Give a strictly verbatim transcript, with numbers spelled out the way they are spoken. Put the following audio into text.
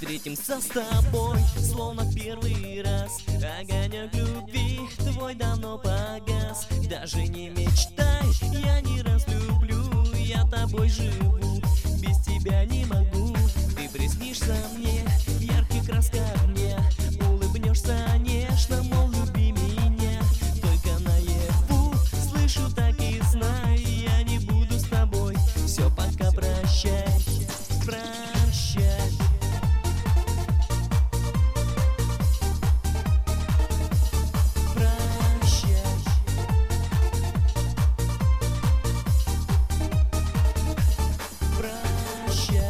встретимся с тобой, словно в первый раз. Огонек любви твой давно погас. Даже не мечтай, я не разлюблю, я тобой живу, без тебя не могу. Ты приснишься мне в ярких красках дня, улыбнешься нежно, мол, люби меня. Только наяву слышу так и знай, я не буду с тобой, все, пока, прощай, прощай. Прощай.